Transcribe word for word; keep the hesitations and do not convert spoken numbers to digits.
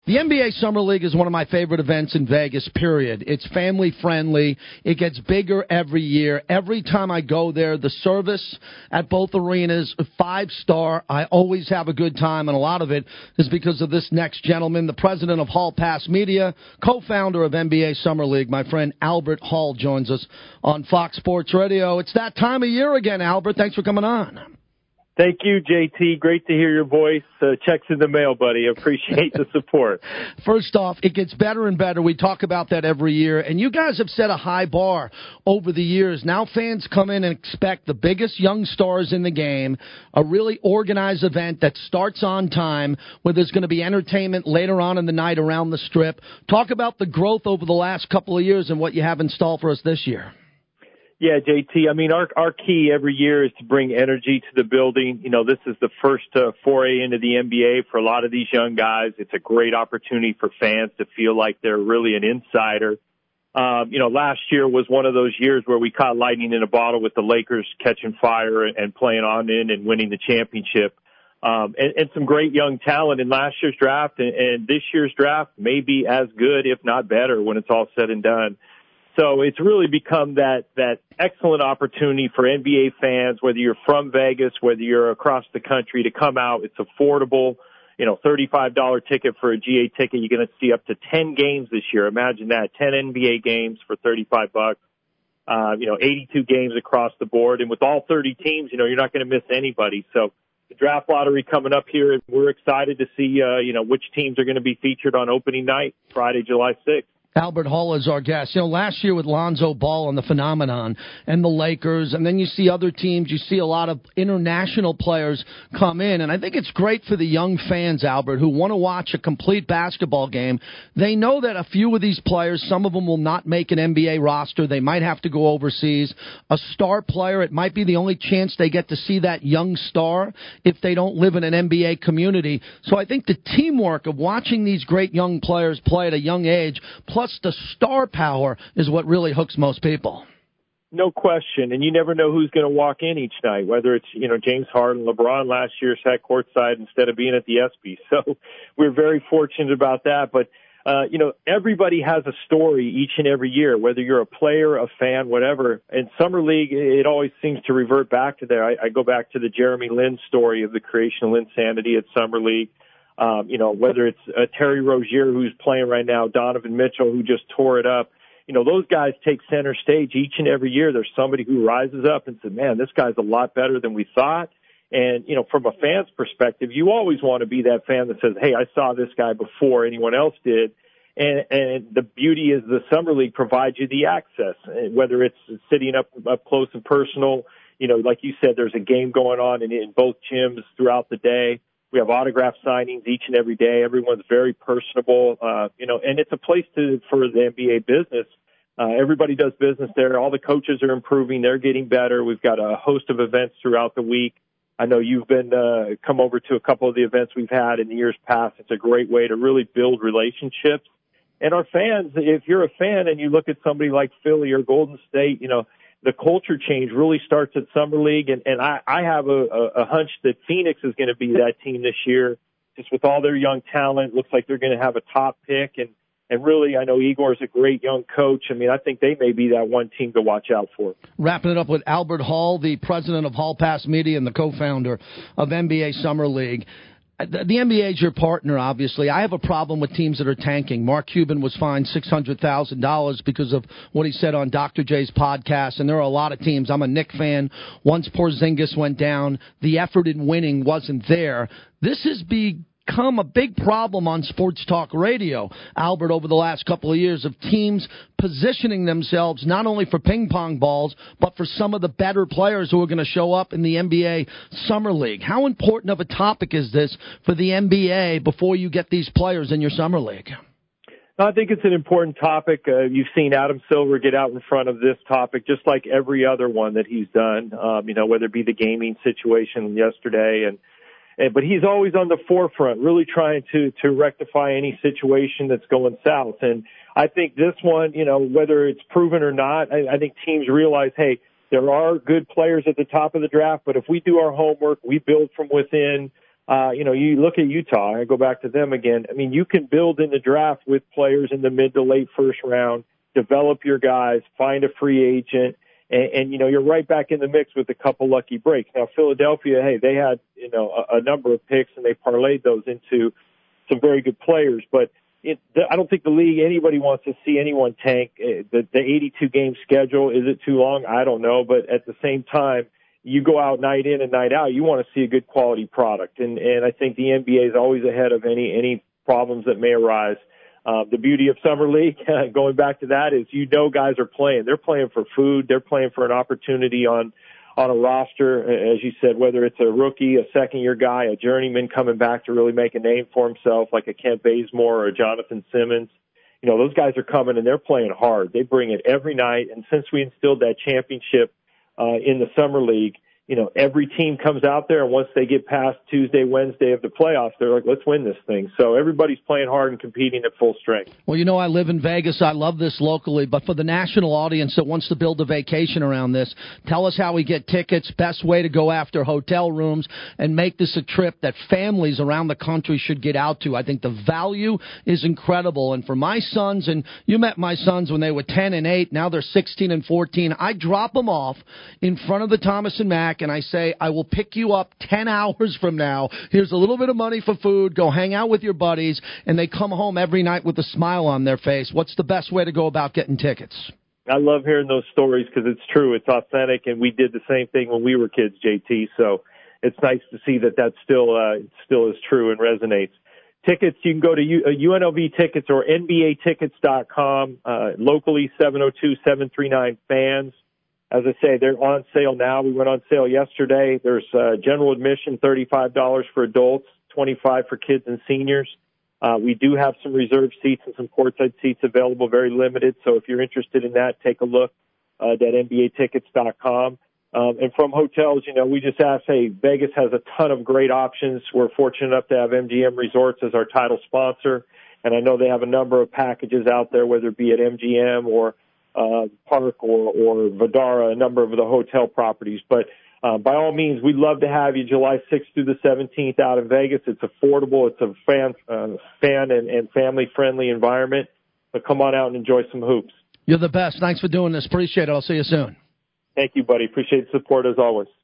The N B A Summer League is one of my favorite events in Vegas, period. It's family-friendly. It gets bigger every year. Every time I go there, the service at both arenas, five-star. I always have a good time, and a lot of it is because of this next gentleman, the president of Hall Pass Media, co-founder of N B A Summer League. My friend Albert Hall joins us on Fox Sports Radio. It's that time of year again, Albert. Thanks for coming on. Thank you, J T. Great to hear your voice. Uh, checks in the mail, buddy. Appreciate the support. First off, it gets better and better. We talk about that every year. And you guys have set a high bar over the years. Now fans come in and expect the biggest young stars in the game, a really organized event that starts on time, where there's going to be entertainment later on in the night around the Strip. Talk about the growth over the last couple of years and what you have in store for us this year. Yeah, J T, I mean, our our key every year is to bring energy to the building. You know, this is the first uh, foray into the N B A for a lot of these young guys. It's a great opportunity for fans to feel like they're really an insider. Um, you know, last year was one of those years where we caught lightning in a bottle with the Lakers catching fire and playing on in and winning the championship. Um, and, and some great young talent in last year's draft, and, and this year's draft may be as good, if not better, when it's all said and done. So it's really become that, that excellent opportunity for N B A fans, whether you're from Vegas, whether you're across the country, to come out. It's affordable. You know, thirty-five dollars ticket for a G A ticket. You're going to see up to ten games this year. Imagine that, ten N B A games for thirty-five bucks. Uh, you know, eighty-two games across the board. And with all thirty teams, you know, you're not going to miss anybody. So the draft lottery coming up here, and we're excited to see, uh, you know, which teams are going to be featured on opening night, Friday, July sixth. Albert Hall is our guest. You know, last year with Lonzo Ball and the Phenomenon and the Lakers, and then you see other teams, you see a lot of international players come in, and I think it's great for the young fans, Albert, who want to watch a complete basketball game. They know that a few of these players, some of them will not make an N B A roster. They might have to go overseas. A star player, it might be the only chance they get to see that young star if they don't live in an N B A community. So I think the teamwork of watching these great young players play at a young age, plus the star power, is what really hooks most people. No question. And you never know who's going to walk in each night, whether it's, you know, James Harden. LeBron last year sat courtside instead of being at the ESPY. So we're very fortunate about that. But, uh, you know, everybody has a story each and every year, whether you're a player, a fan, whatever. In Summer League, it always seems to revert back to there. I, I go back to the Jeremy Lin story of the creation of Linsanity at Summer League. Um, you know, whether it's uh, Terry Rozier, who's playing right now, Donovan Mitchell, who just tore it up. You know, those guys take center stage each and every year. There's somebody who rises up and says, man, this guy's a lot better than we thought. And, you know, from a fan's perspective, you always want to be that fan that says, hey, I saw this guy before anyone else did. And, and the beauty is the Summer League provides you the access, whether it's sitting up, up close and personal. You know, like you said, there's a game going on in, in both gyms throughout the day. We have autograph signings each and every day. Everyone's very personable, uh, you know, and it's a place to, for the N B A business. Uh, everybody does business there. All the coaches are improving. They're getting better. We've got a host of events throughout the week. I know you've been, uh, come over to a couple of the events we've had in the years past. It's a great way to really build relationships. And our fans, if you're a fan and you look at somebody like Philly or Golden State, you know, the culture change really starts at Summer League, and, and I, I have a, a, a hunch that Phoenix is going to be that team this year, just with all their young talent. Looks like they're going to have a top pick, and, and really, I know Igor's a great young coach. I mean, I think they may be that one team to watch out for. Wrapping it up with Albert Hall, the president of Hall Pass Media and the co-founder of N B A Summer League. The N B A is your partner, obviously. I have a problem with teams that are tanking. Mark Cuban was fined six hundred thousand dollars because of what he said on Doctor J's podcast, and there are a lot of teams. I'm a Knicks fan. Once Porzingis went down, the effort in winning wasn't there. This has become a big problem on sports talk radio, Albert, over the last couple of years, of teams positioning themselves not only for ping pong balls, but for some of the better players who are going to show up in the N B A Summer League. How important of a topic is this for the N B A before you get these players in your Summer League? I think it's an important topic. Uh, you've seen Adam Silver get out in front of this topic, just like every other one that he's done, um, you know, whether it be the gaming situation yesterday and But he's always on the forefront, really trying to, to rectify any situation that's going south. And I think this one, you know, whether it's proven or not, I, I think teams realize, hey, there are good players at the top of the draft, but if we do our homework, we build from within, Uh, you know, you look at Utah, I go back to them again. I mean, you can build in the draft with players in the mid to late first round, develop your guys, find a free agent, and, and you know, you're right back in the mix with a couple lucky breaks. Now, Philadelphia, hey, they had, you know, a, a number of picks and they parlayed those into some very good players, but it, the, I don't think the league, anybody wants to see anyone tank. The, the eighty-two game schedule, is it too long? I don't know, but at the same time, you go out night in and night out, you want to see a good quality product. And, and I think the N B A is always ahead of any, any problems that may arise. Uh, the beauty of Summer League, going back to that, is you know guys are playing. They're playing for food. They're playing for an opportunity on, on a roster, as you said, whether it's a rookie, a second-year guy, a journeyman coming back to really make a name for himself, like a Kent Bazemore or a Jonathan Simmons. You know, those guys are coming and they're playing hard. They bring it every night. And since we instilled that championship Uh, in the Summer League, you know, every team comes out there, and once they get past Tuesday, Wednesday of the playoffs, they're like, let's win this thing. So everybody's playing hard and competing at full strength. Well, you know, I live in Vegas. I love this locally, but for the national audience that wants to build a vacation around this, tell us how we get tickets, best way to go after hotel rooms, and make this a trip that families around the country should get out to. I think the value is incredible. And for my sons, and you met my sons when they were ten and eight, now they're sixteen and fourteen, I drop them off in front of the Thomas and Mack, and I say, I will pick you up ten hours from now. Here's a little bit of money for food. Go hang out with your buddies. And they come home every night with a smile on their face. What's the best way to go about getting tickets? I love hearing those stories because it's true. It's authentic, and we did the same thing when we were kids, J T. So it's nice to see that that still, uh, still is true and resonates. Tickets, you can go to U- uh, U N L V tickets or N B A tickets dot com, uh, locally seven oh two, seven three nine, fans. As I say, they're on sale now. We went on sale yesterday. There's uh, general admission, thirty-five dollars for adults, twenty-five dollars for kids and seniors. Uh, we do have some reserved seats and some courtside seats available, very limited. So if you're interested in that, take a look uh, at N B A tickets dot com. Um, and from hotels, you know, we just asked, hey, Vegas has a ton of great options. We're fortunate enough to have M G M Resorts as our title sponsor. And I know they have a number of packages out there, whether it be at M G M or Uh, Park or, or Vdara, a number of the hotel properties. But uh, by all means, we'd love to have you July sixth through the seventeenth out in Vegas. It's affordable. It's a fan, uh, fan and, and family-friendly environment. But come on out and enjoy some hoops. You're the best. Thanks for doing this. Appreciate it. I'll see you soon. Thank you, buddy. Appreciate the support as always.